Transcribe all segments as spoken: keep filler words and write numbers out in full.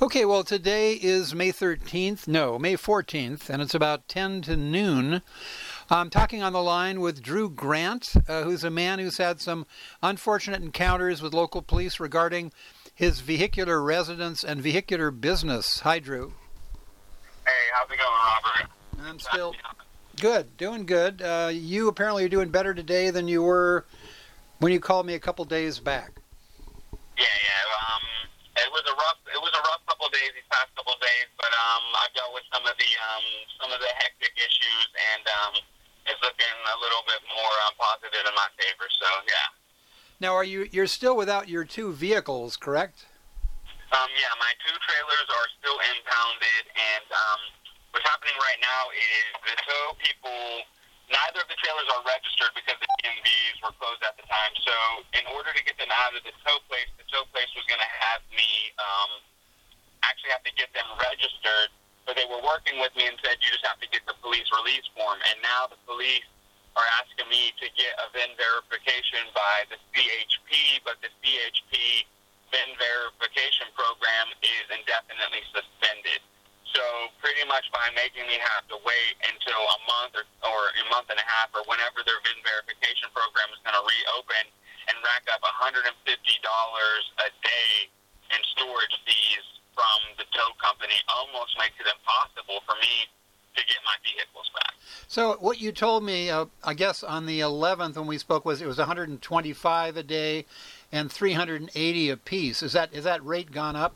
Okay, well, today is May thirteenth, no, May fourteenth, and it's about ten to noon. I'm talking on the line with Drew Grant, uh, who's a man who's had some unfortunate encounters with local police regarding his vehicular residence and vehicular business. Hi, Drew. Hey, how's it going, Robert? I'm still good, doing good. Uh, you apparently are doing better today than you were when you called me a couple days back. Yeah, yeah. Um, it was a rough, it was a rough couple of days these past couple of days, but um, I dealt with some of the um, some of the hectic issues, and um, it's looking a little bit more um, positive in my favor. So yeah. Now, are you you're still without your two vehicles, correct? Um, yeah, my two trailers are still impounded, and um, what's happening right now is the tow people. Neither of the trailers are registered because the D M Vs were closed at the time. So in order to get them out of the tow place, the tow place was going to have me um, actually have to get them registered. But they were working with me and said, you just have to get the police release form. And now the police are asking me to get a V I N verification by the C H P, but the C H P V I N verification program is indefinitely suspended. So pretty much by making me have to wait until a month or, or a month and a half or whenever their V I N verification program is going to reopen and rack up one hundred fifty dollars a day in storage fees from the tow company almost makes it impossible for me to get my vehicles back. So what you told me, uh, I guess on the eleventh when we spoke, was it was one hundred twenty-five a day and three hundred eighty a piece. Is that is that rate gone up?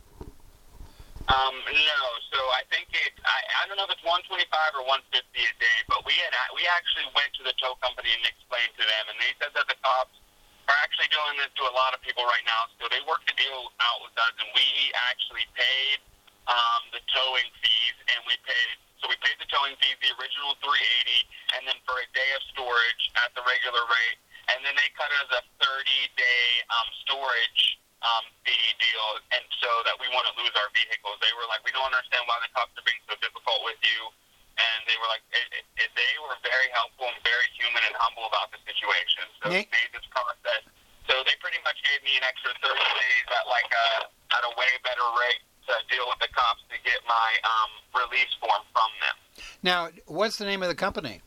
Um, no, so I think it, I, I don't know if it's one twenty-five or one fifty a day, but we had, we actually went to the tow company and explained to them, and they said that the cops are actually doing this to a lot of people right now, so they worked the deal out with us, and we actually paid, um, the towing fees, and we paid, so we paid the towing fees, the original three eighty, and then for a day of storage at the regular rate, and then they cut us a thirty day, um, storage Um, fee deal, and so that we wouldn't lose our vehicles. They were like, we don't understand why the cops are being so difficult with you, and they were like, it, it, it, they were very helpful and very human and humble about the situation. So Nick? they made this process. So they pretty much gave me an extra thirty days at like a at a way better rate to deal with the cops to get my um, release form from them. Now, what's the name of the company?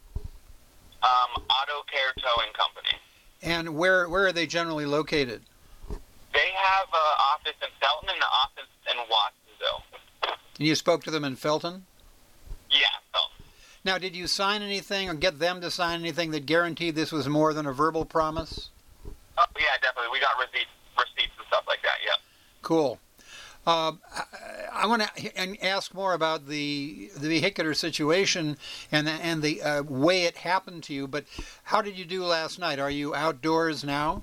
Um, Auto Care Towing Company. And where where are they generally located? They have an office in Felton and an office in Watsonville. And you spoke to them in Felton? Yeah, Felton. Now, did you sign anything or get them to sign anything that guaranteed this was more than a verbal promise? Oh, yeah, definitely. We got receipts, receipts and stuff like that, yeah. Cool. Uh, I, I want to ask more about the the vehicular situation and the, and the uh, way it happened to you, but how did you do last night? Are you outdoors now?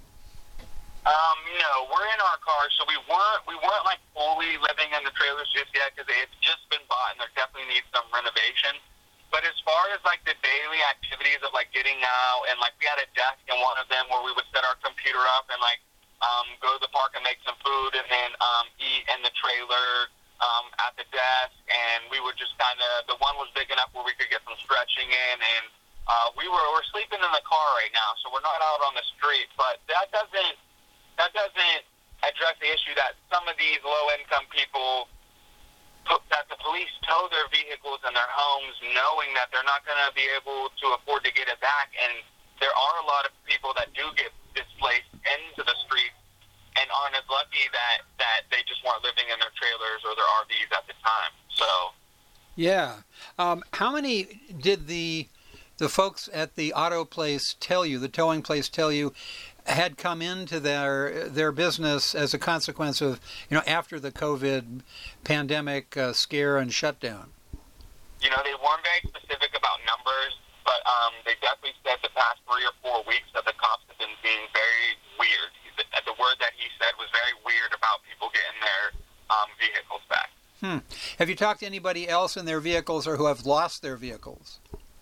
Um, no, we're in our car, so we weren't we weren't like fully living in the trailers just yet because it's just been bought and there definitely needs some renovation. But as far as like the daily activities of like getting out and like we had a desk in one of them where we would set our computer up and like um, go to the park and make some food and then um, eat in the trailer um, at the desk, and we would just kind of the one was big enough where we could get some stretching in, and uh, we were we're sleeping in the car right now, so we're not out on the street, but that doesn't. That doesn't address the issue that some of these low-income people, that the police tow their vehicles in their homes knowing that they're not going to be able to afford to get it back. And there are a lot of people that do get displaced into the streets and aren't as lucky that, that they just weren't living in their trailers or their R Vs at the time. So, yeah. Um, how many did the the folks at the auto place tell you, the towing place tell you, had come into their their business as a consequence of, you know, after the COVID pandemic uh, scare and shutdown? You know, they weren't very specific about numbers, but um, they definitely said the past three or four weeks that the cops have been being very weird. The, the word that he said was very weird about people getting their um, vehicles back. Hmm. Have you talked to anybody else in their vehicles or who have lost their vehicles?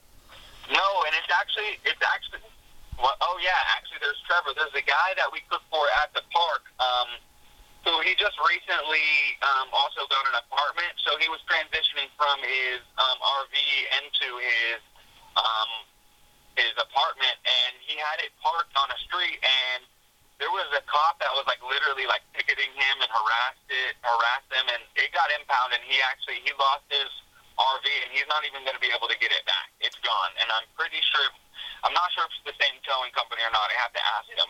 No, and it's actually, it's actually, well, oh yeah, actually there's Trevor. There's a guy that we cooked for at the park. Um, so he just recently um, also got an apartment. So he was transitioning from his um, R V into his um, his apartment, and he had it parked on a street, and there was a cop that was like literally like picketing him and harassed it, harassed him, and it got impounded around, and he actually he lost his R V, and he's not even going to be able to get it back. It's gone, and I'm pretty sure. I'm not sure if it's the same towing company or not. I have to ask him.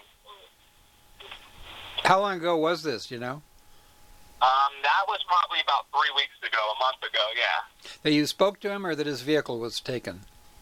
How long ago was this, you know? Um, that was probably about three weeks ago, a month ago, yeah. That you spoke to him, or that his vehicle was taken?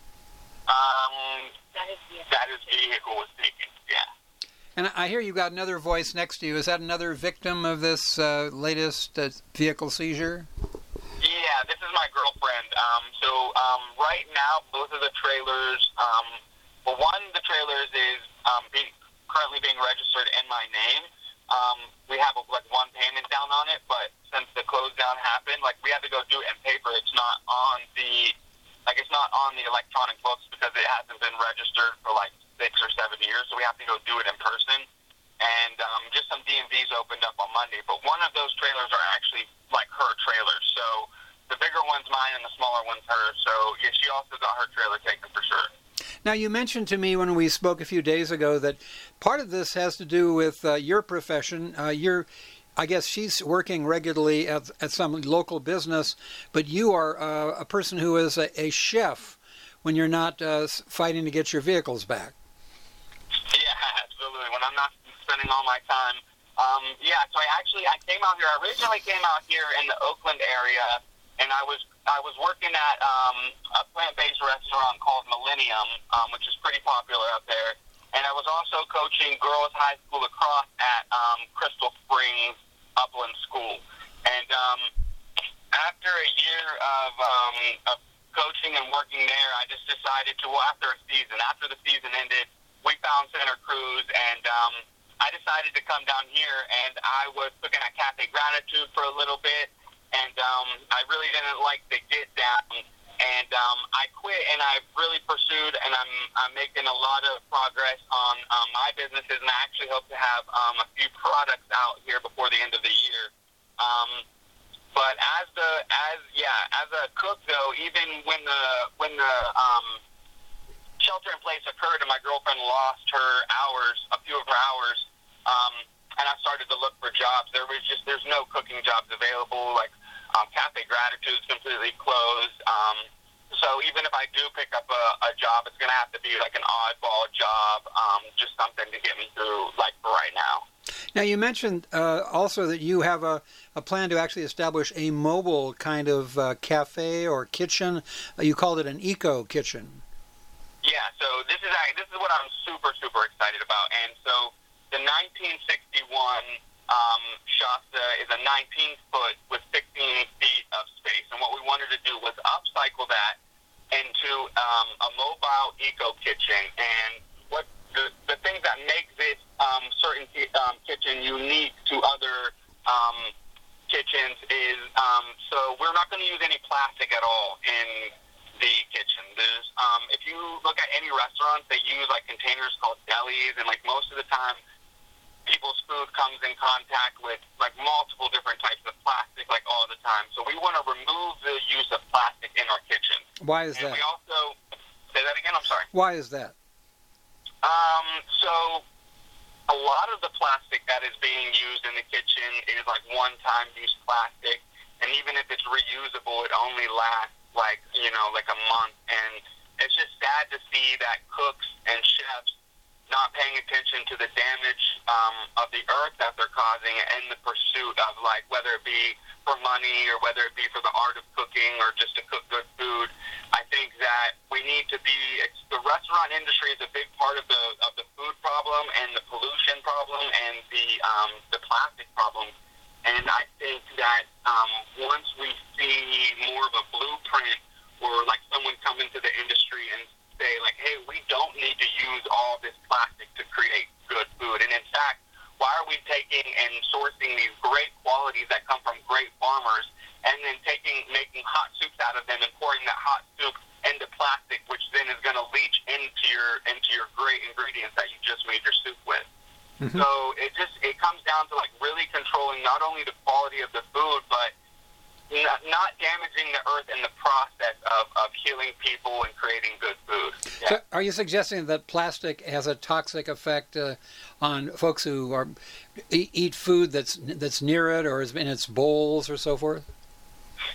Um, that his vehicle, that his vehicle was taken, yeah. And I hear you got another voice next to you. Is that another victim of this uh, latest uh, vehicle seizure? Yeah, this is my girlfriend. Um, so um, right now, both of the trailers, um, well, one, the trailers is um, being, currently being registered in my name. Um, we have like one payment down on it, but since the close down happened, like we had to go do it in paper. It's not on the, like it's not on the electronic books because it hasn't been registered for like six or seven years. So we have to go do it in person. And um, just some D M Vs opened up on Monday, but one of those trailers are actually like her trailers. So the bigger one's mine and the smaller one's hers. So yeah, she also got her trailer taken for sure. Now, you mentioned to me when we spoke a few days ago that part of this has to do with uh, your profession. Uh, you're, I guess she's working regularly at, at some local business, but you are uh, a person who is a, a chef when you're not uh, fighting to get your vehicles back. Yeah, absolutely. When I'm not spending all my time. Um, yeah, so I actually, I came out here, I originally came out here in the Oakland area, and I was I was working at um, a plant-based restaurant called Millennium, um, which is pretty popular up there. And I was also coaching girls high school lacrosse at um, Crystal Springs Upland School. And um, after a year of, um, of coaching and working there, I just decided to, well, after a season, after the season ended, we found Santa Cruz, and um, I decided to come down here, and I was looking at Cafe Gratitude for a little bit. And um, I really didn't like the get down, and um, I quit. And I really pursued, and I'm I'm making a lot of progress on um, my businesses, and I actually hope to have um, a few products out here before the end of the year. Um, but as the as yeah as a cook though, even when the when the um, shelter in place occurred, and my girlfriend lost her hours, a few of her hours. Um, and I started to look for jobs. There was just there's no cooking jobs available. Like Um, Cafe Gratitude is completely closed. Um, so even if I do pick up a, a job, it's going to have to be like an oddball job, um, just something to get me through, like for right now. Now, you mentioned uh, also that you have a, a plan to actually establish a mobile kind of uh, cafe or kitchen. Uh, you called it an eco kitchen. Yeah, so this is this is what I'm super, super excited about. And so the nineteen sixty-one Um, Shasta is a nineteen foot with sixteen feet of space, and what we wanted to do was upcycle that into um, a mobile eco kitchen. And what the, the things that make this um, certain um, kitchen unique to other um, kitchens is um, so we're not going to use any plastic at all in the kitchen. There's um, if you look at any restaurants, they use like containers called delis, and like most of the time people's food comes in contact with like multiple different types of plastic like all the time. So we want to remove the use of plastic in our kitchen. Why is and that? We also say that again. I'm sorry. Why is that? Um, so a lot of the plastic that is being used in the kitchen is like one-time use plastic, and even if it's reusable, it only lasts like you know like a month. And it's just sad to see that cooks and chefs not paying attention to the damage um, of the earth that they're causing in the pursuit of, like, whether it be for money or whether it be for the art of cooking or just to cook good food. I think that we need to be, it's, the restaurant industry is a big part of the of the food problem and the pollution problem and the um, the plastic problem. And I think that um, once we see more of a blueprint or, like, someone come into the industry and say, like, hey, we don't need to use all this plastic to create good food. And in fact, why are we taking and sourcing these great qualities that come from great farmers and then taking, making hot soups out of them and pouring that hot soup into plastic, which then is going to leach into your into your great ingredients that you just made your soup with? Mm-hmm. So it just it comes down to like really controlling not only the quality of the food, but Not, not damaging the earth in the process of, of healing people and creating good food. Yeah. So are you suggesting that plastic has a toxic effect uh, on folks who are eat food that's that's near it or is in its bowls or so forth?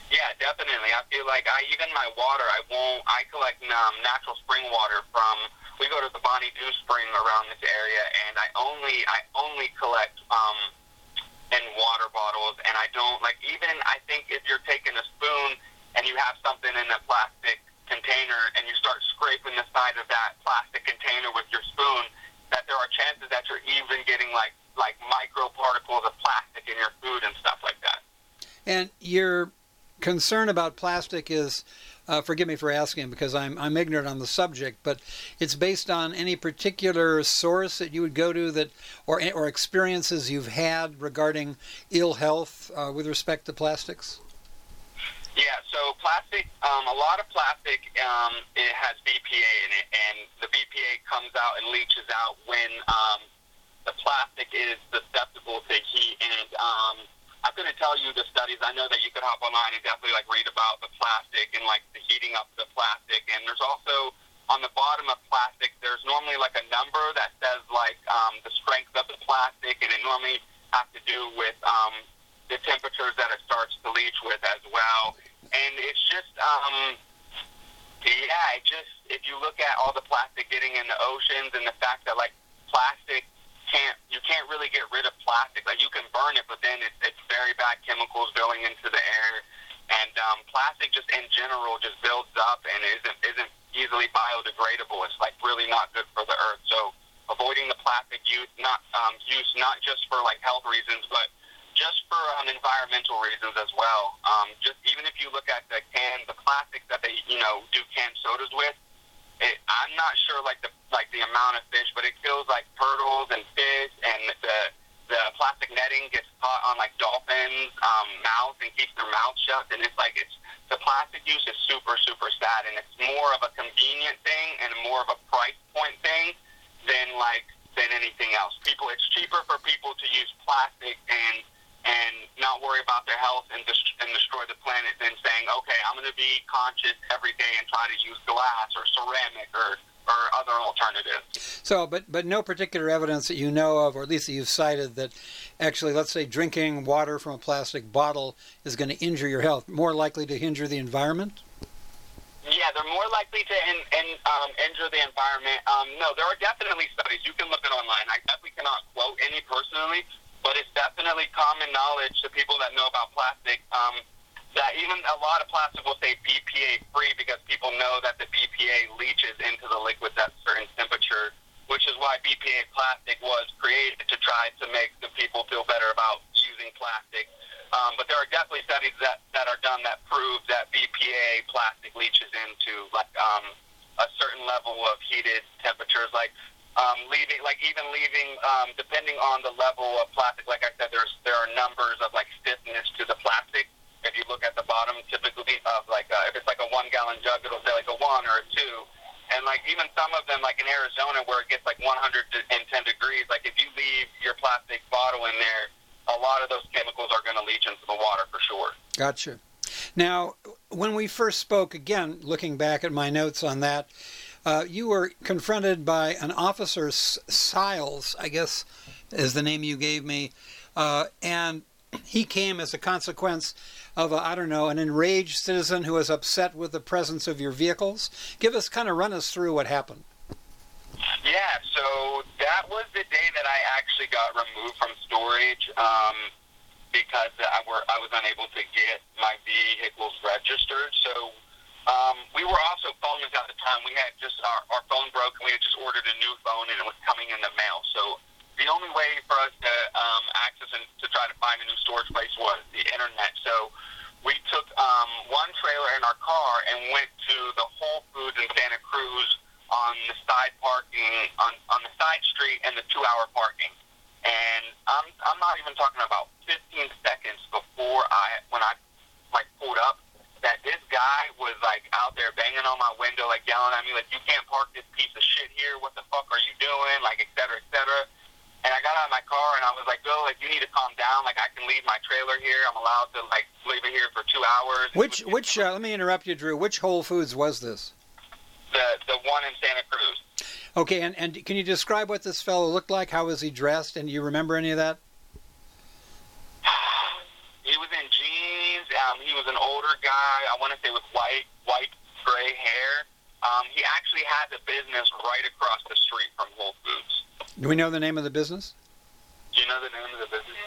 Yeah, definitely. I feel like I even my water, I won't. I collect um, natural spring water from. We go to the Bonnie Dew Spring around this area, and I only I only collect um, in water bottles, and I don't like even. I think if you're taking a spoon and you have something in a plastic container, and you start scraping the side of that plastic container with your spoon, that there are chances that you're even getting like like micro particles of plastic in your food and stuff like that. And your concern about plastic is, uh, forgive me for asking because I'm I'm ignorant on the subject, but it's based on any particular source that you would go to that, or or experiences you've had regarding ill health uh, with respect to plastics. Yeah, so plastic, um, a lot of plastic, um, it has B P A in it, and the B P A comes out and leaches out when um, the plastic is susceptible to heat. And um, I'm going to tell you the studies. I know that you could hop online and definitely like read about the plastic and like the heating up the plastic. And there's also on the bottom of plastic, there's normally like a number that says like um, the strength of the plastic, and it normally has to do with um, the temperatures that it starts to leach with as well. And it's just, um, yeah, it just, if you look at all the plastic getting in the oceans and the fact that, like, plastic can't, you can't really get rid of plastic. Like, you can burn it, but then it's, it's very bad chemicals going into the air. And um, plastic just in general just builds up and isn't, isn't easily biodegradable. It's, like, really not good for the earth. So avoiding the plastic use, not, um, use not just for, like, health reasons, but just for um, environmental reasons as well. Um, just even if you look at the can, the plastics that they, you know, do canned sodas with, it, I'm not sure like the like the amount of fish, but it kills like turtles and fish, and the the plastic netting gets caught on like dolphins' um, mouths and keeps their mouths shut. And it's like it's the plastic use is super super sad, and it's more of a convenient thing and more of a price point thing than like than anything else. People, it's cheaper for people to use plastic and and not worry about their health and, dest- and destroy the planet than saying, okay, I'm going to be conscious every day and try to use glass or ceramic or, or other alternatives. So, but but no particular evidence that you know of, or at least that you've cited, that actually, let's say, drinking water from a plastic bottle is going to injure your health, more likely to injure the environment? Yeah, they're more likely to in, in, um, injure the environment. Um, no, there are definitely studies. You can look it online. I definitely cannot quote any personally, but it's definitely common knowledge to people that know about plastic um, that even a lot of plastic will say B P A free because people know that the B P A leaches into the liquids at a certain temperature, which is why B P A plastic was created to try to make the people feel better about using plastic. Um, but there are definitely studies that, that are done that prove that B P A plastic leaches into like um, a certain level of heated temperatures, like Um, leaving, like even leaving, um, depending on the level of plastic, like I said, there's there are numbers of like stiffness to the plastic. If you look at the bottom, typically of like uh, if it's like a one gallon jug, it'll say like a one or a two. And like even some of them, like in Arizona, where it gets like one hundred ten degrees, like if you leave your plastic bottle in there, a lot of those chemicals are going to leach into the water for sure. Gotcha. Now, when we first spoke, again, looking back at my notes on that, Uh, you were confronted by an officer, Siles, I guess is the name you gave me, uh, and he came as a consequence of, a, I don't know, an enraged citizen who was upset with the presence of your vehicles. Give us, kind of run us through what happened. Yeah, so that was the day that I actually got removed from storage um, because I, were, I was unable to get my vehicles registered. So Um, we were also phones at the time. We had just our, our phone broke, and we had just ordered a new phone, and it was coming in the mail. So the only way for us to um, access and to try to find a new storage place was the internet. So we took um, one trailer in our car and went to the Whole Foods in Santa Cruz on the side parking on, on the side street and the two-hour parking. And I'm I'm not even talking about fifteen seconds before I when I like pulled up, that this guy was like out there banging on my window, like yelling at me, like, you can't park this piece of shit here. What the fuck are you doing? Like, et cetera, et cetera. And I got out of my car and I was like, Bill, like, you need to calm down. Like, I can leave my trailer here. I'm allowed to like leave it here for two hours. Which, which, uh, let me interrupt you, Drew. Which Whole Foods was this? The the one in Santa Cruz. Okay, and, and can you describe what this fellow looked like? How was he dressed? And do you remember any of that? He was in jeans. Um, Um, he was an older guy, I want to say with white, white, gray hair. Um, he actually had the business right across the street from Whole Foods. Do we know the name of the business? Do you know the name of the business?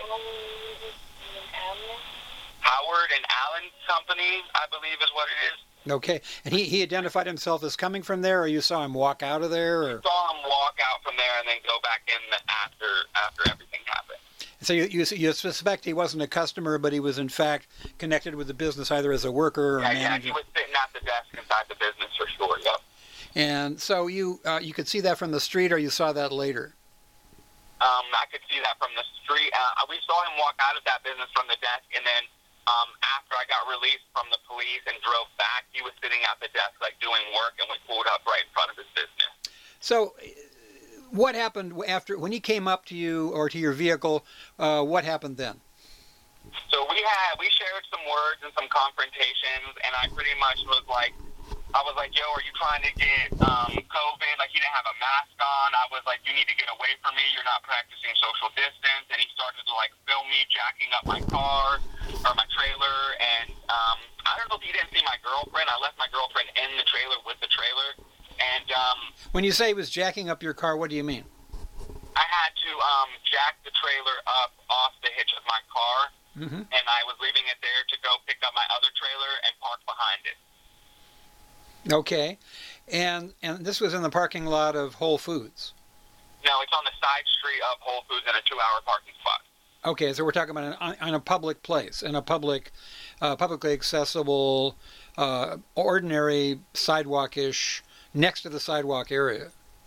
Howard and Allen Company, I believe is what it is. Okay. And he, he identified himself as coming from there, or you saw him walk out of there? Or? I saw him walk out from there and then go back in after after everything happened. So you, you you suspect he wasn't a customer, but he was in fact connected with the business either as a worker or yeah, a manager? Yeah, he was sitting at the desk inside the business for sure, yep. And so you uh, you could see that from the street, or you saw that later? Um, I could see that from the street. Uh, we saw him walk out of that business from the desk, and then um, after I got released from the police and drove back, he was sitting at the desk, like, doing work, and we pulled up right in front of his business. So what happened after, when he came up to you or to your vehicle, uh, what happened then? So we had, we shared some words and some confrontations, and I pretty much was like, I was like, yo, are you trying to get um, COVID? Like, he didn't have a mask on. I was like, you need to get away from me. You're not practicing social distance. And he started to, like, film me jacking up my car or my trailer. And um, I don't know if he didn't see my girlfriend. I left my girlfriend in the trailer with the trailer. And um, when you say he was jacking up your car, what do you mean? I had to um, jack the trailer up off the hitch of my car. Mm-hmm. And I was leaving it there to go pick up my other trailer and park behind it. Okay, and and this was in the parking lot of Whole Foods? No, it's on the side street of Whole Foods in a two-hour parking spot. Okay, so we're talking about an, on a public place, in a public, uh, publicly accessible, uh, ordinary sidewalk-ish, next to the sidewalk area.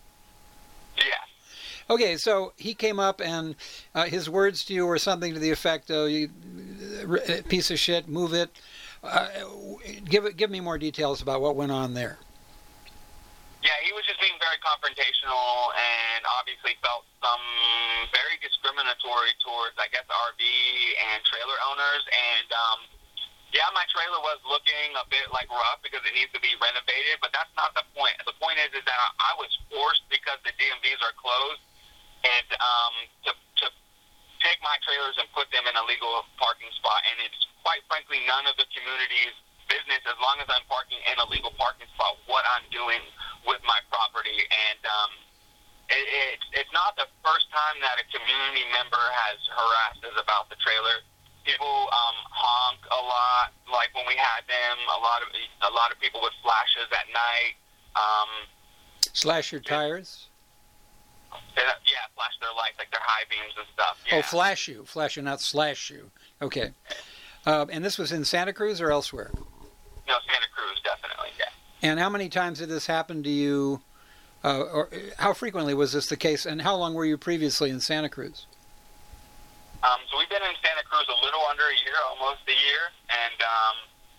Yeah. Okay, so he came up and uh, his words to you were something to the effect of, you, piece of shit, move it. Uh, give it, give me more details about what went on there. Yeah, he was just being very confrontational and obviously felt some very discriminatory towards, I guess, R V and trailer owners. And, um, yeah, my trailer was looking a bit, like, rough because it needs to be renovated, but that's not the point. The point is, is that I, I was forced because the D M Vs are closed and um, to, to take my trailers and put them in a legal parking spot. And it's quite frankly none of the community's business as long as I'm parking in a legal parking spot what I'm doing with my property. And um, it, it, it's not the first time that a community member has harassed us about the trailer. People um, honk a lot, like when we had them. A lot of a lot of people with flashes at night. Um, Slash your tires? They, yeah, flash their lights, like their high beams and stuff. Yeah. Oh, flash you. Flash you, not slash you. Okay. Uh, and this was in Santa Cruz or elsewhere? No, Santa Cruz, definitely, yeah. And how many times did this happen to you, uh, or how frequently was this the case, and how long were you previously in Santa Cruz? Um, so we've been in Santa Cruz a little under a year, almost a year, and um,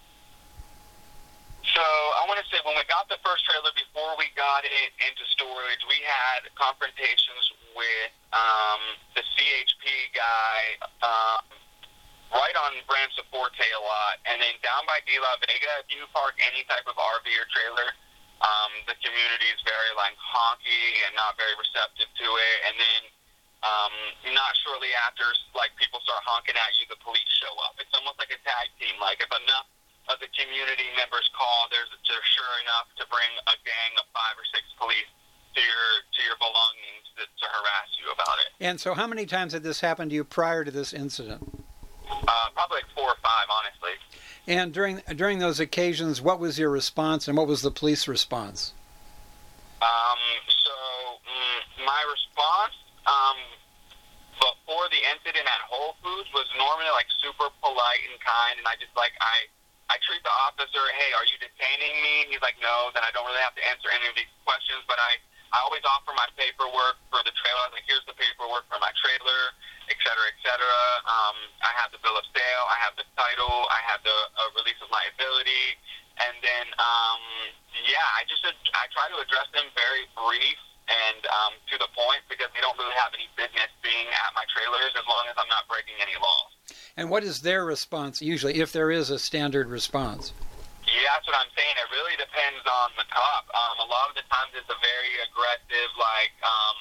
so I want to say when we got the first trailer, before we got it into storage, we had confrontations with um, the C H P guy, um, right on Branch Forte a lot. And then down by De La Vega, if you park any type of R V or trailer, um, the community is very, like, honky and not very receptive to it. And then um, not shortly after, like, people start honking at you, the police show up. It's almost like a tag team. Like, if enough of the community members call, there's they're sure enough to bring a gang of five or six police to your to your belongings to, to harass you about it. And so how many times had this happened to you prior to this incident? Uh, probably like four or five, honestly. And during during those occasions, what was your response, and what was the police response? Um, so mm, my response um, before the incident at Whole Foods was normally, like, super polite and kind, and I just, like, I, I treat the officer, hey, are you detaining me? He's like, no, then I don't really have to answer any of these questions, but I, I always offer my paperwork for the trailer. I was like, here's the paperwork for my trailer, et cetera, et cetera. Um, I have the bill of sale, I have the title, I have the uh, release of liability, and then, um, yeah, I just, I try to address them very brief and um, to the point because they don't really have any business being at my trailers as long as I'm not breaking any laws. And what is their response usually, if there is a standard response? Yeah, that's what I'm saying. It really depends on the cop. Um, a lot of the times it's a very aggressive, like, um,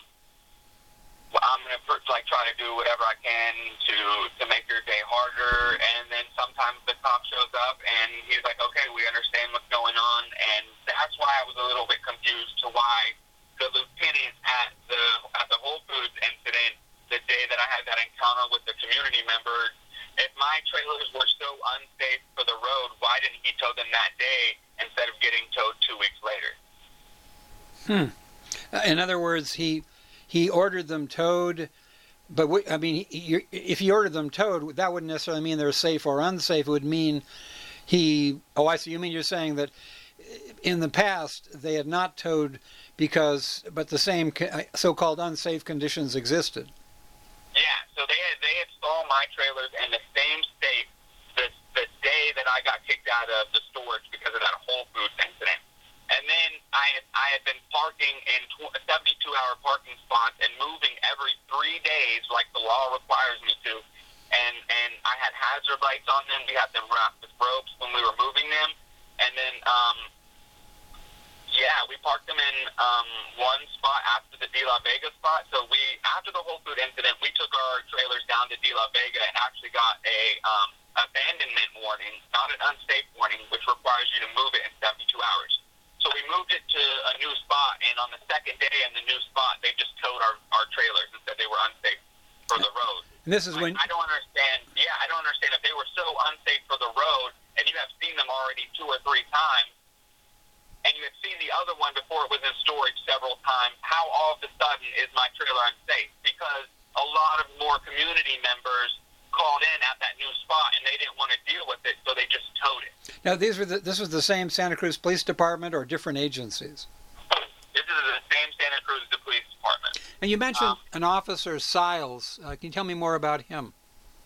well, I'm going to like try to do whatever I can to to make your day harder. And then sometimes sometimes the cop shows up and he's like, okay, we understand what's going on, and that's why I was a little bit confused to why the lieutenant at the at the Whole Foods incident, the day that I had that encounter with the community member, if my trailers were so unsafe for the road, why didn't he tow them that day instead of getting towed two weeks later? Hmm. In other words, he he ordered them towed, but w- I mean, he, if he ordered them towed, that wouldn't necessarily mean they're safe or unsafe. It would mean he. Oh, I see. You mean you're saying that in the past they had not towed because, but the same so-called unsafe conditions existed. Yeah. So they had they had stolen my trailers in the same state the the day that I got kicked out of the storage because of that Whole Foods incident. And then I had, I had been parking in seventy-two hour parking spots and moving every three days like the law requires me to. And and I had hazard lights on them. We had them wrapped with ropes when we were moving them. And then, um, yeah, we parked them in um, one spot after the De La Vega spot. So we, after the Whole Food incident, we took our trailers down to De La Vega and actually got a um, abandonment warning, not an unsafe warning, which requires you to move it in seventy-two hours. So we moved it to a new spot, and on the second day in the new spot, they just towed our, our trailers and said they were unsafe for the road. And this is like, when I don't understand. Yeah, I don't understand if they were so unsafe for the road, and you have seen them already two or three times, and you had seen the other one before it was in storage several times. How all of a sudden is my trailer unsafe? Because a lot of more community members called in at that new spot, and they didn't want to deal with it, so they just towed it. now these were the, this was the same Santa Cruz Police Department or different agencies. This is the same Santa Cruz the Police Department. And you mentioned Um, an officer, Siles. Uh, can you tell me more about him?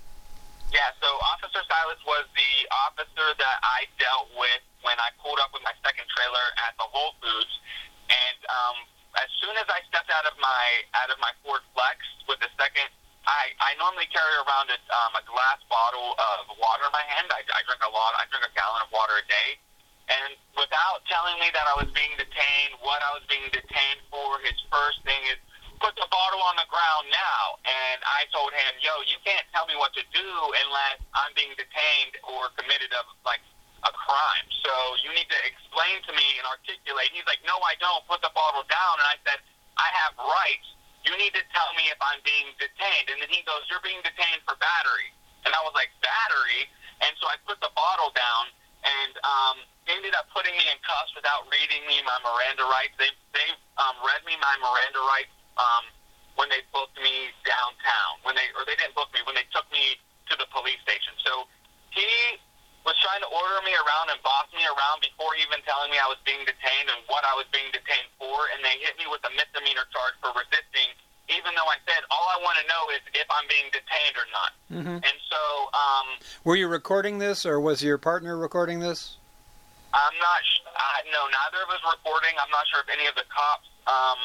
Yeah, so Officer Silas was the officer that I dealt with when I pulled up with my second trailer at the Whole Foods, and um, as soon as I stepped out of my out of my Ford Flex with the second. I, I normally carry around a, um, a glass bottle of water in my hand. I, I drink a lot. I drink a gallon of water a day. And without telling me that I was being detained, what I was being detained for, his first thing is, put the bottle on the ground now. And I told him, yo, you can't tell me what to do unless I'm being detained or committed of, like, a crime. So you need to explain to me and articulate. He's like, no, I don't. Put the bottle down. And I said, I have rights. You need to tell me if I'm being detained. And then he goes, you're being detained for battery. And I was like, battery? And so I put the bottle down, and um, ended up putting me in cuffs without reading me my Miranda rights. They they um, read me my Miranda rights um, when they booked me downtown. When they or they didn't book me, when they took me to the police station. So he was trying to order me around and boss me around before even telling me I was being detained and what I was being detained for, and they hit me with a misdemeanor charge for resisting, even though I said all I want to know is if I'm being detained or not. Mm-hmm. And so, um, Were you recording this, or was your partner recording this? I'm not. Sh- uh, no, neither of us recording. I'm not sure if any of the cops. Um,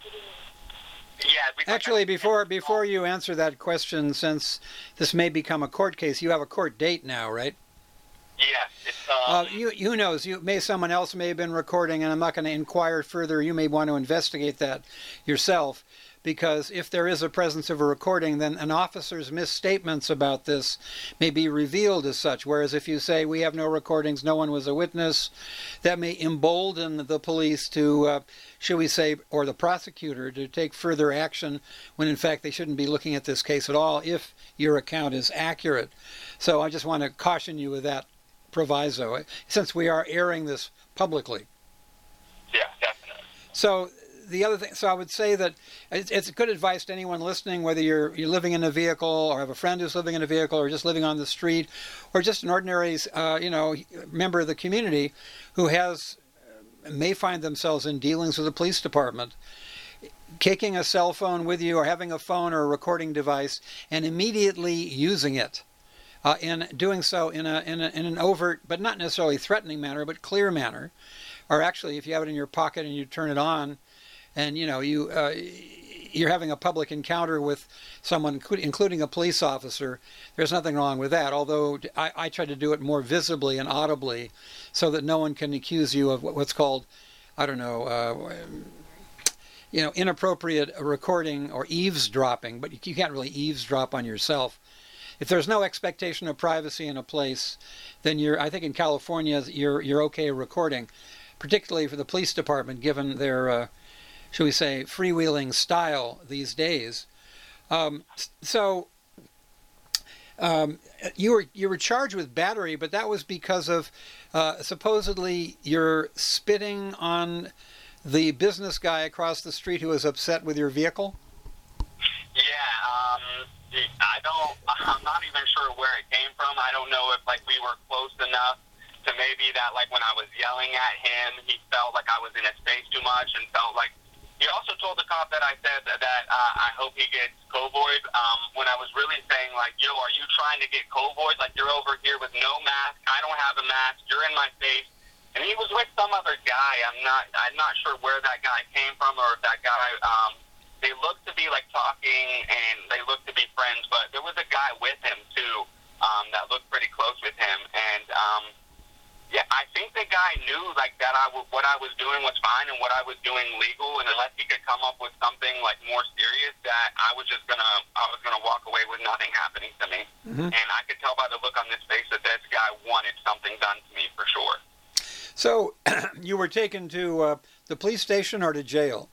yeah. We Actually, before before you answer that question, since this may become a court case, you have a court date now, right? Yes. It's, um, Uh, you, who knows? You may someone else may have been recording, and I'm not going to inquire further. You may want to investigate that yourself, because if there is a presence of a recording, then an officer's misstatements about this may be revealed as such. Whereas if you say we have no recordings, no one was a witness, that may embolden the police to, uh, should we say, or the prosecutor to take further action when in fact they shouldn't be looking at this case at all if your account is accurate. So I just want to caution you with that proviso, since we are airing this publicly. yeah, definitely. So the other thing, so I would say that it's, it's good advice to anyone listening, whether you're you're living in a vehicle or have a friend who's living in a vehicle or just living on the street or just an ordinary, uh, you know, member of the community who has, may find themselves in dealings with the police department. Taking a cell phone with you or having a phone or a recording device and immediately using it. Uh, in doing so in a, in a in an overt, but not necessarily threatening manner, but clear manner, or actually, if you have it in your pocket and you turn it on, and you know you uh, you're having a public encounter with someone, including a police officer, there's nothing wrong with that. Although I, I try to do it more visibly and audibly, so that no one can accuse you of what's called, I don't know. Uh, you know, inappropriate recording or eavesdropping, but you can't really eavesdrop on yourself. if there's no expectation of privacy in a place, then you're, I think in California, you're you're okay recording, particularly for the police department, given their, uh, shall we say, freewheeling style these days. Um, so um, you were you were charged with battery, but that was because of uh, supposedly you're spitting on the business guy across the street who was upset with your vehicle? Yeah, um, I don't, I'm not even sure where it came from. I don't know if, like, we were close enough to maybe that, like, when I was yelling at him, he felt like I was in his face too much and felt like, he also told the cop that I said that, that uh, I hope he gets covoid, um, when I was really saying, like, yo, are you trying to get covoid? Like, you're over here with no mask, I don't have a mask, you're in my face. And he was with some other guy. I'm not, I'm not sure where that guy came from or if that guy, um, they looked to be, like, talking, and they looked to be friends, but there was a guy with him, too, um, that looked pretty close with him, and, um, yeah, I think the guy knew, like, that I w- what I was doing was fine and what I was doing legal, and unless he could come up with something, like, more serious, that I was just gonna, I was gonna walk away with nothing happening to me, mm-hmm. And I could tell by the look on his face that this guy wanted something done to me, for sure. So, you were taken to uh, the police station or to jail?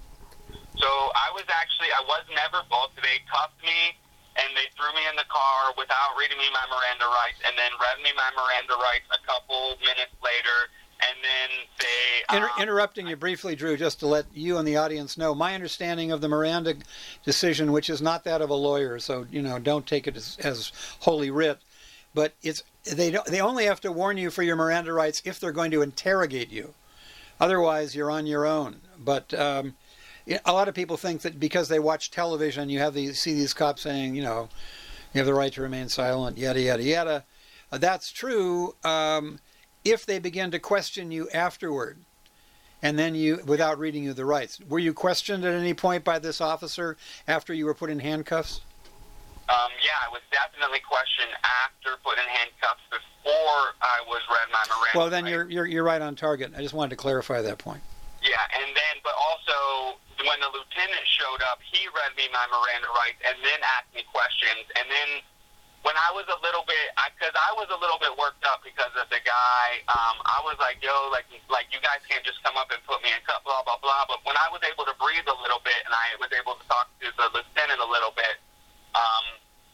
So I was actually, I was never booked. They cuffed me, and they threw me in the car without reading me my Miranda rights, and then read me my Miranda rights a couple minutes later, and then they... Inter- um, interrupting you briefly, Drew, just to let you and the audience know, my understanding of the Miranda decision, which is not that of a lawyer, so, you know, don't take it as, as holy writ, but it's they don't, they only have to warn you for your Miranda rights if they're going to interrogate you. Otherwise, you're on your own. But... Um, a lot of people think that because they watch television, you have these see these cops saying, you know, you have the right to remain silent, yada, yada, yada. Uh, that's true um, if they begin to question you afterward, and then you, without reading you the rights. Were you questioned at any point by this officer after you were put in handcuffs? Um, yeah, I was definitely questioned after put in handcuffs before I was read my Miranda. Well, then rights. you're, you're, you're right on target. I just wanted to clarify that point. Yeah, and then, but also... when the lieutenant showed up, he read me my Miranda rights and then asked me questions. And then when I was a little bit, because I, I was a little bit worked up because of the guy, um, I was like, yo, like, like you guys can't just come up and put me in cuffs, blah, blah, blah. But when I was able to breathe a little bit and I was able to talk to the lieutenant a little bit, um,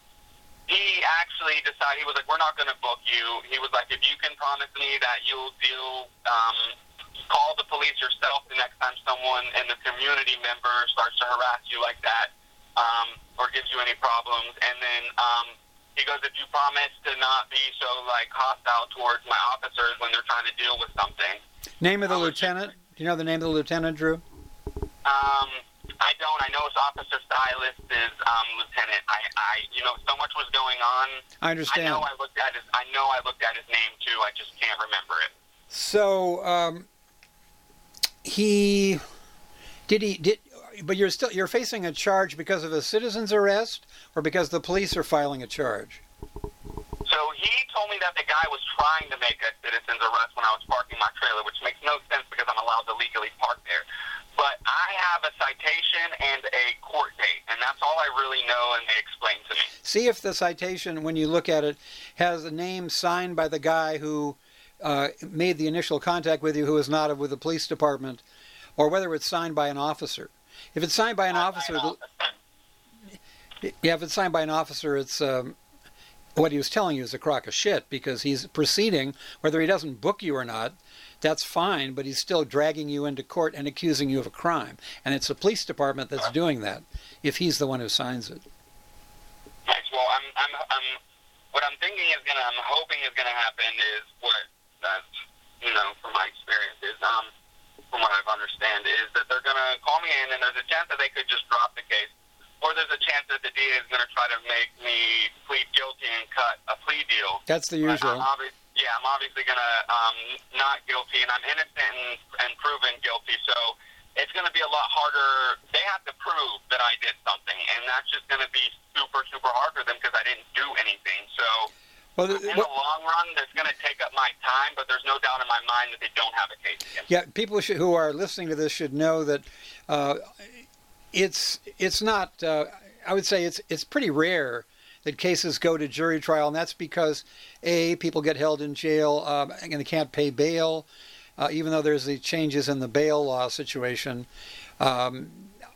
he actually decided, he was like, we're not going to book you. He was like, if you can promise me that you'll do, um, call the police yourself the next time someone in the community member starts to harass you like that, um, or gives you any problems. And then um, he goes, if you promise to not be so, like, hostile towards my officers when they're trying to deal with something. Name of the lieutenant? Just, do you know the name of the lieutenant, Drew? Um, I don't. I know it's Officer Stylist is um, lieutenant. I, I, you know, so much was going on. I understand. I know I looked at his. I know I looked at his name too. I just can't remember it. So, um, he did he did, but you're still you're facing a charge because of a citizen's arrest, or because the police are filing a charge? So he told me that the guy was trying to make a citizen's arrest when I was parking my trailer, which makes no sense because I'm allowed to legally park there. But I have a citation and a court date, and that's all I really know, and they explained to me. See if the citation, when you look at it, has a name signed by the guy who uh, made the initial contact with you, who is not with the police department, or whether it's signed by an officer. If it's signed by an officer, by an officer. yeah, if it's signed by an officer, it's um, what he was telling you is a crock of shit, because he's proceeding, whether he doesn't book you or not. That's fine, but he's still dragging you into court and accusing you of a crime. And it's the police department that's doing that, if he's the one who signs it. Right. Well, I'm, I'm, I'm, what I'm thinking is gonna, I'm hoping is gonna happen is what that's, you know, from my experience is, um, from what I've understand is that they're gonna call me in, and there's a chance that they could just drop the case, or there's a chance that the D A is gonna try to make me plead guilty and cut a plea deal. That's the usual. Yeah, I'm obviously going to um, not guilty, and I'm innocent and, and proven guilty, so it's going to be a lot harder. They have to prove that I did something, and that's just going to be super, super hard for them because I didn't do anything. So well, the, in what, the long run, that's going to take up my time, but there's no doubt in my mind that they don't have a case against me. Yeah, people should, who are listening to this should know that uh, it's it's not, uh, I would say it's it's pretty rare that cases go to jury trial, and that's because, A, people get held in jail um, and they can't pay bail, uh, even though there's the changes in the bail law situation. Um,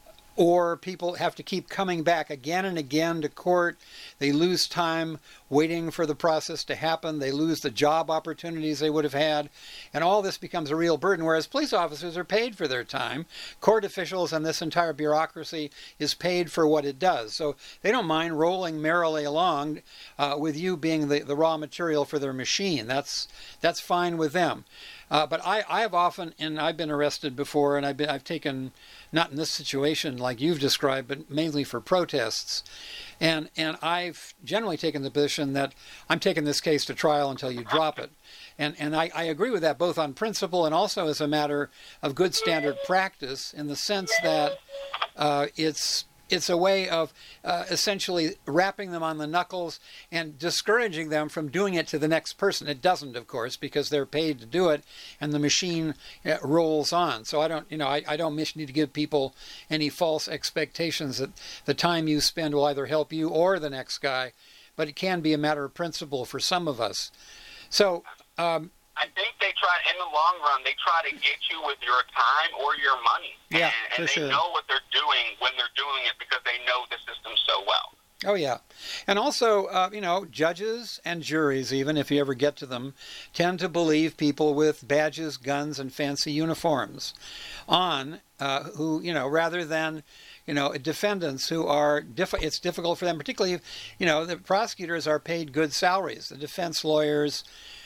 or people have to keep coming back again and again to court. They lose time waiting for the process to happen. They lose the job opportunities they would have had. And all this becomes a real burden, whereas police officers are paid for their time. Court officials and this entire bureaucracy is paid for what it does. So they don't mind rolling merrily along uh, with you being the, the raw material for their machine. That's, that's fine with them. Uh, but I, I have often, and I've been arrested before, and I've been, I've taken, not in this situation like you've described, but mainly for protests. And and I've generally taken the position that I'm taking this case to trial until you drop it. And and I, I agree with that both on principle and also as a matter of good standard practice, in the sense that uh, it's it's a way of uh, essentially rapping them on the knuckles and discouraging them from doing it to the next person. It doesn't, of course, because they're paid to do it, and the machine uh, rolls on. So I don't, you know, I, I don't need to give people any false expectations that the time you spend will either help you or the next guy. But it can be a matter of principle for some of us. So. Um, I think they try, in the long run, they try to get you with your time or your money. Yeah, and, and for they sure. know what they're doing when they're doing it because they know the system so well. Oh, yeah. And also, uh, you know, judges and juries, even if you ever get to them, tend to believe people with badges, guns, and fancy uniforms on uh, who, you know, rather than, you know, defendants who are, diff- it's difficult for them, particularly, if, you know, the prosecutors are paid good salaries. The defense lawyers,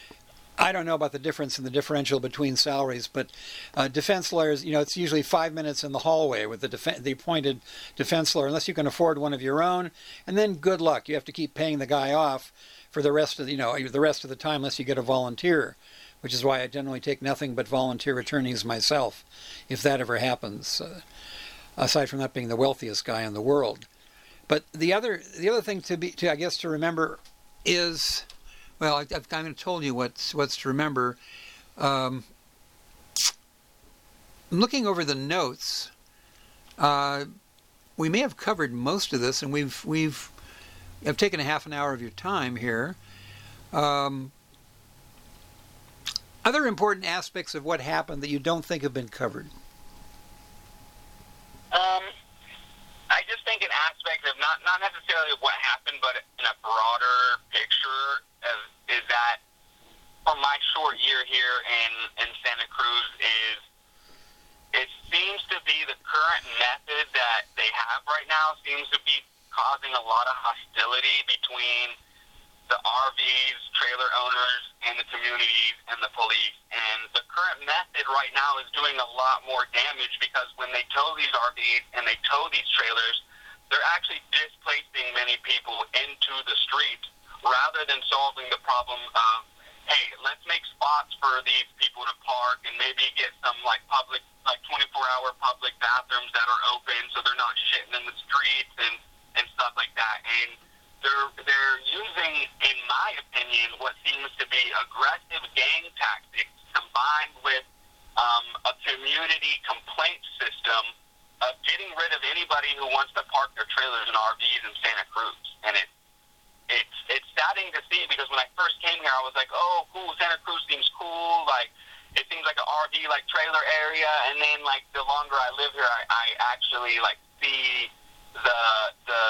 I don't know about the difference in the differential between salaries, but uh, defense lawyers, you know, it's usually five minutes in the hallway with the def- the appointed defense lawyer, unless you can afford one of your own. And then good luck. You have to keep paying the guy off for the rest of the, you know, the rest of the time, unless you get a volunteer, which is why I generally take nothing but volunteer attorneys myself, if that ever happens, uh, aside from not being the wealthiest guy in the world. But the other the other thing to be, to I guess, to remember is, well, I, I've kind of told you what's what's to remember. Um, looking over the notes, uh, we may have covered most of this, and we've we've I've taken a half an hour of your time here. Um, other important aspects of what happened that you don't think have been covered? Um, I just think an aspect of not not necessarily what happened, but in a broader picture, of, is that from my short year here in, in Santa Cruz is it seems to be the current method that they have right now seems to be causing a lot of hostility between the R Vs, trailer owners, and the communities and the police. And the current method right now is doing a lot more damage because when they tow these R Vs and they tow these trailers, they're actually displacing many people into the streets rather than solving the problem of, hey, let's make spots for these people to park and maybe get some like public, like twenty-four hour public bathrooms that are open so they're not shitting in the streets and, and stuff like that. And they're they're using, in my opinion, what seems to be aggressive gang tactics combined with um, a community complaint system of getting rid of anybody who wants to park their trailers and R Vs in Santa Cruz. And it it's it's saddening to see because when I first came here, I was like, oh, cool, Santa Cruz seems cool, like it seems like an R V like trailer area. And then like the longer I live here, I, I actually like see the the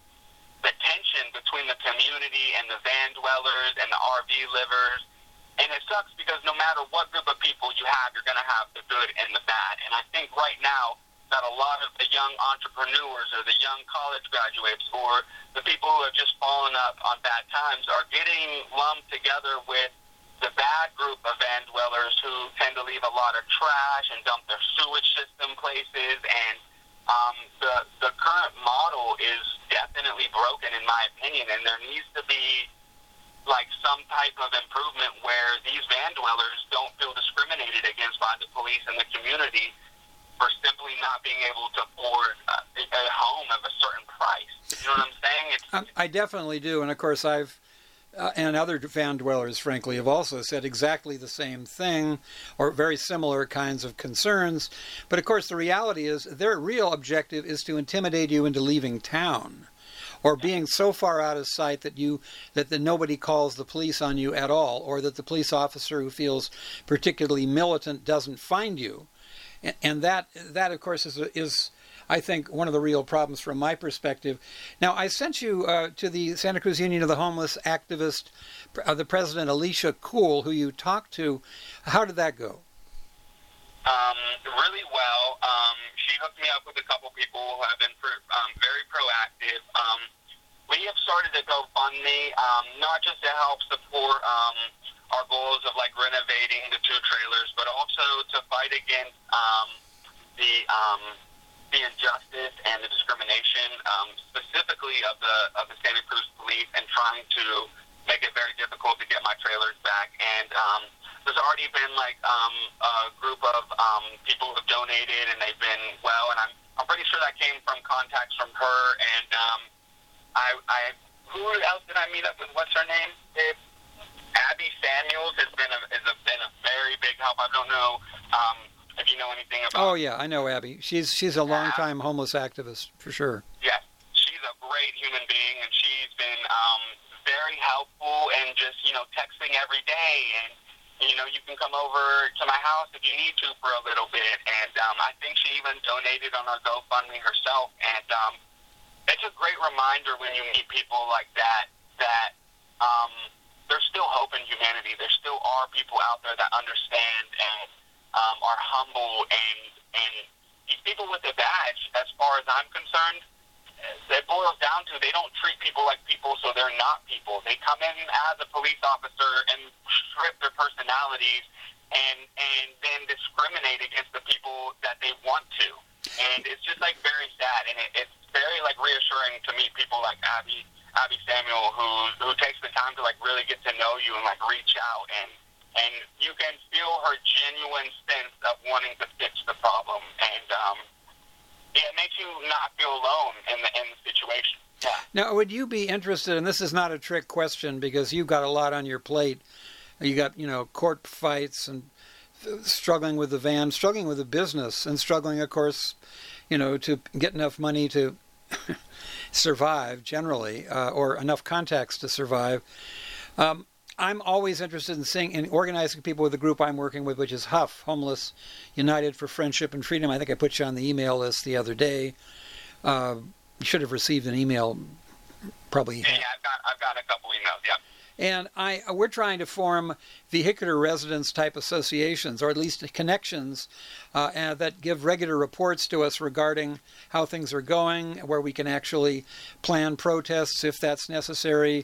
the tension between the community and the van dwellers and the R V livers. And it sucks because no matter what group of people you have, you're going to have the good and the bad. And I think right now that a lot of the young entrepreneurs or the young college graduates or the people who have just fallen up on bad times are getting lumped together with the bad group of van dwellers who tend to leave a lot of trash and dump their sewage system places. And Um, the the current model is definitely broken, in my opinion, and there needs to be like some type of improvement where these van dwellers don't feel discriminated against by the police and the community for simply not being able to afford a, a home of a certain price. You know what I'm saying? It's, I definitely do, and of course I've Uh, and other van dwellers, frankly, have also said exactly the same thing or very similar kinds of concerns. But of course, the reality is their real objective is to intimidate you into leaving town or being so far out of sight that you that the, nobody calls the police on you at all, or that the police officer who feels particularly militant doesn't find you. And, and that that of course is is I think one of the real problems from my perspective. Now, I sent you uh, to the Santa Cruz Union of the Homeless activist, uh, the president Alicia Cool, who you talked to. How did that go? Um, really well. Um, she hooked me up with a couple people who have been pro, um, very proactive. Um, we have started a GoFundMe, um, not just to help support um, our goals of like renovating the two trailers, but also to fight against um, the um, the injustice and the discrimination, um, specifically of the of the Santa Cruz police, and trying to make it very difficult to get my trailers back. And um, there's already been like um, a group of um, people who have donated, and they've been well. And I'm I'm pretty sure that came from contacts from her. And um, I I who else did I meet up with? What's her name? It, Abby Samuels has been a has a, been a very big help. I don't know um, if you know anything about. Oh yeah, I know Abby. She's she's a longtime homeless activist for sure. Yes, she's a great human being, and she's been um, very helpful and just you know texting every day. And you know you can come over to my house if you need to for a little bit. And um, I think she even donated on our GoFundMe herself. And um, it's a great reminder when you meet people like that that um, there's still hope in humanity. There still are people out there that understand and um, are humble. And, and these people with a badge, as far as I'm concerned, it boils down to they don't treat people like people, so they're not people. They come in as a police officer and strip their personalities and and then discriminate against the people that they want to. And it's just like very sad, and it, it's very like reassuring to meet people like Abby Abby Samuel, who who takes the time to like really get to know you and like reach out, and and you can feel her genuine sense of wanting to fix the problem. And um, yeah, it makes you not feel alone in the in the situation. Yeah. Now, would you be interested, and this is not a trick question because you've got a lot on your plate. You got, you know, court fights and struggling with the van, struggling with the business, and struggling, of course, you know, to get enough money to survive generally, uh, or enough contacts to survive. Um, I'm always interested in seeing in organizing people with the group I'm working with, which is HUF, Homeless United for Friendship and Freedom. I think I put you on the email list the other day. Uh, you should have received an email, probably. Yeah, yeah I've got I've got a couple emails. Yeah. And I, we're trying to form vehicular residence type associations, or at least connections uh, and that give regular reports to us regarding how things are going, where we can actually plan protests if that's necessary,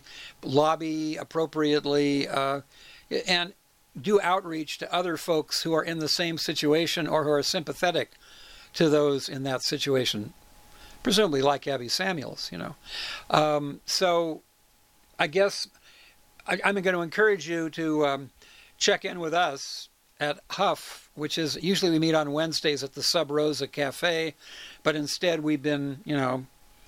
lobby appropriately, uh, and do outreach to other folks who are in the same situation or who are sympathetic to those in that situation, presumably like Abby Samuels, you know. Um, so I guess I, I'm going to encourage you to um, check in with us at HUF, which is usually we meet on Wednesdays at the Sub Rosa Cafe, but instead we've been, you know,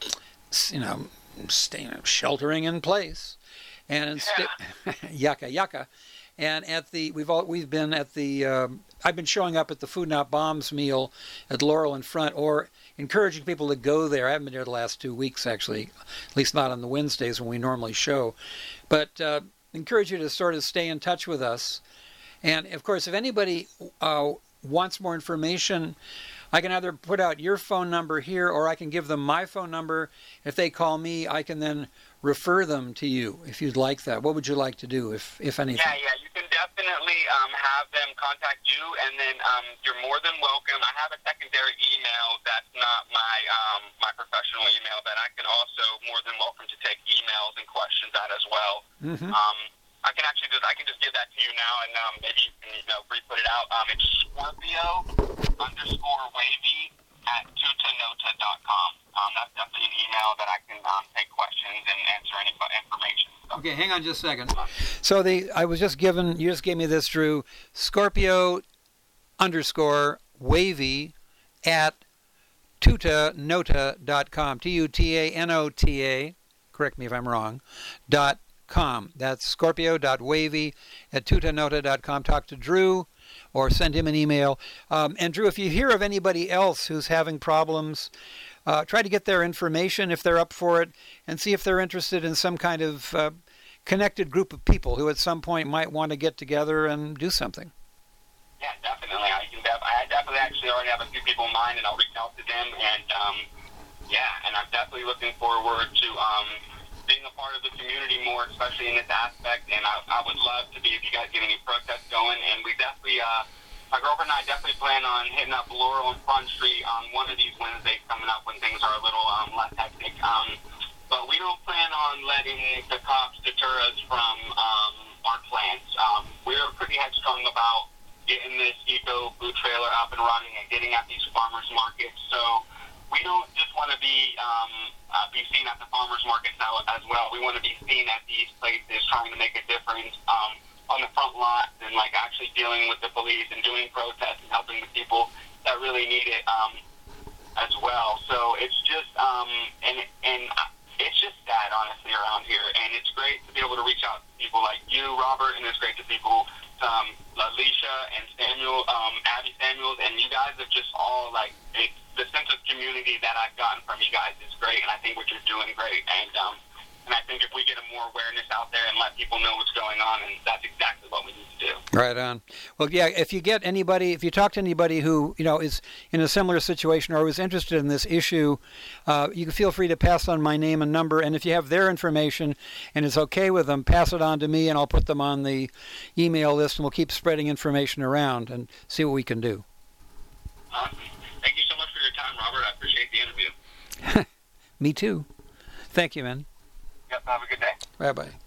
you know, staying, sheltering in place, and instead, yeah. yucca yucca, and at the we've all we've been at the um, I've been showing up at the Food Not Bombs meal at Laurel in Front, or encouraging people to go there. I haven't been there the last two weeks, actually, at least not on the Wednesdays when we normally show. But uh, encourage you to sort of stay in touch with us. And, of course, if anybody uh, wants more information, I can either put out your phone number here, or I can give them my phone number. If they call me, I can then refer them to you if you'd like that. What would you like to do, if, if anything? Yeah, yeah, you can definitely um, have them contact you, and then um, you're more than welcome. I have a secondary email that's not my um, my professional email, but I can also more than welcome to take emails and questions out as well. Mm-hmm. Um, I can actually just I can just give that to you now, and um, maybe you can you know re-put it out. Um, it's Scorpio underscore wavy at tutanota dot com. Um, that's definitely an email that I can um, take questions and answer any information. So. Okay, hang on just a second. So the I was just given, you just gave me this, Drew, Scorpio underscore wavy at tutanota dot com. T U T A N O T A, correct me if I'm wrong, dot com. That's scorpio.wavy at tutanota dot com. Talk to Drew or send him an email. Um, and Drew, if you hear of anybody else who's having problems uh, try to get their information if they're up for it, and see if they're interested in some kind of uh, connected group of people who at some point might want to get together and do something. Yeah, definitely. I can. Def- I definitely actually already have a few people in mind, and I'll reach out to them. And um, yeah, and I'm definitely looking forward to um, being a part of the community more, especially in this aspect. And I, I would love to be if you guys get any protests going. And we definitely, uh, my girlfriend and I definitely plan on hitting up Laurel and Front Street on one of these Wednesdays coming up when things are a little um, less hectic. Um, but we don't plan on letting the cops deter us from um, our plans. Um, we're pretty headstrong about getting this eco food trailer up and running and getting at these farmers markets. So we don't just want to be um, uh, be seen at the farmers markets now as well. We want to be seen at these places trying to make a difference um, on the front lines and like actually dealing with the police and doing protests and helping the people that really need it um, as well. So it's just um, and and it's just sad, honestly, around here. And it's great to be able to reach out to people like you, Robert, and it's great to people. Um, Alicia and Samuel, um, Abby Samuels, and you guys have just all, like, it, the sense of community that I've gotten from you guys is great, and I think what you're doing great, and um, and I think if we get more awareness out there and let people know what's going on, and that's exactly what we need to do. Right on. Well, yeah, if you get anybody, if you talk to anybody who, you know, is in a similar situation or was interested in this issue, uh, you can feel free to pass on my name and number. And if you have their information and it's okay with them, pass it on to me and I'll put them on the email list and we'll keep spreading information around and see what we can do. Awesome. Thank you so much for your time, Robert. I appreciate the interview. Me too. Thank you, man. Yep, have a good day. Bye-bye.